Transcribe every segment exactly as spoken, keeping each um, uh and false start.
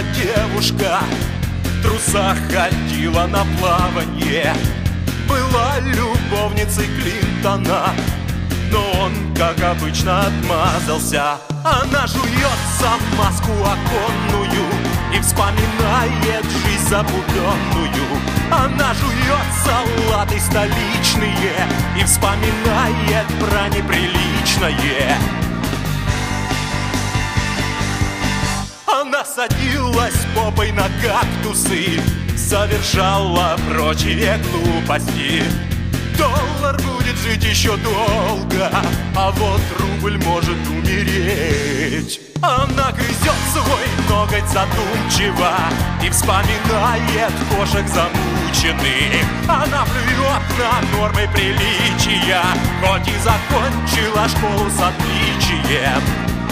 одна девушка в трусах ходила на плаванье. Была любовницей Клинтона, но он, как обычно, отмазался. Она жует самаску оконную и вспоминает жизнь запутанную. Она жует салаты столичные и вспоминает про неприличное. Она садилась попой на кактусы, совершала прочие глупости. Доллар будет жить еще долго, а вот рубль может умереть. Она грызет свой ноготь задумчиво и вспоминает кошек замученных. Она плюет на нормы приличия, хоть и закончила школу с отличием.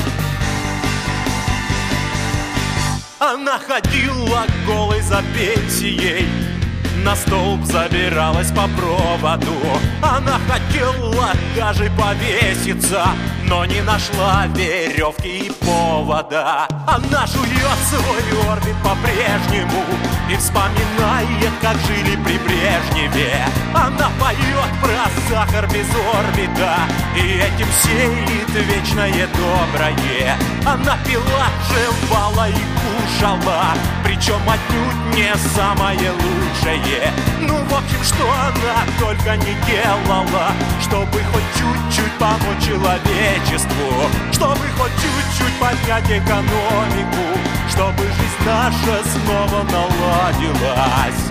Она ходила голой за пенсией, на столб забиралась по проводу. Она хотела даже повеситься, но не нашла веревки и повода. Она жует свой орбит по-прежнему и вспоминает, как жили при Брежневе. Она поет про сахар без орбита и этим сеет вечное доброе. Она пила, жевала и кушала, причем отнюдь не самое лучшее. Ну, в общем, что она только не делала, чтобы хоть чуть-чуть помочь человечеству, чтобы хоть чуть-чуть поднять экономику, чтобы жизнь наша снова наладилась.